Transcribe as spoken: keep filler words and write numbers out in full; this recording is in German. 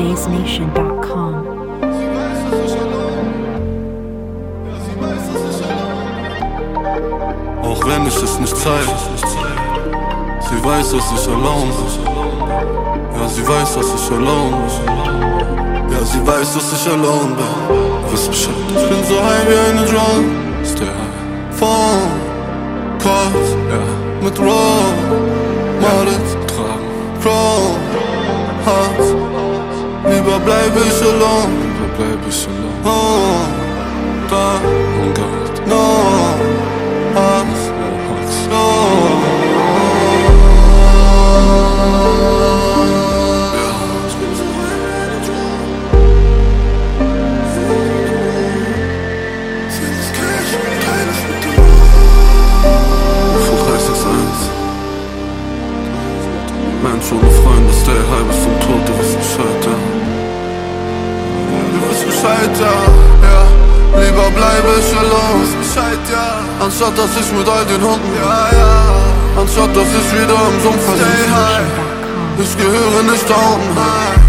bass nation dot com. Auch wenn ich es nicht zeige, sie weiß, dass ich alone bin. Ja, sie weiß, dass ich alone bin. Ja, sie weiß, dass ich alone bin. Wisst Bescheid. Ich bin so high wie eine Drone. Stay high. Phone, Calls, ja. Mit Roll, Models, ja. Tragen, Pro, Hearts. Lieber bleib ich alone. Lieber bleib ich alone. Oh, da, oh Gott, no. Hearts, no. Ja. Von drei sechs eins. Mensch ohne Freunde, stay high bis zum Tod, du wirst Bescheid, ja. Du wirst Bescheid, ja, ja. Lieber bleibe ich alone, Bescheid, ja. Anstatt dass ich mit all den Hunden, ja, ja. Anstatt dass ich wieder im Sumpf versinke. Ich gehöre nicht da unten,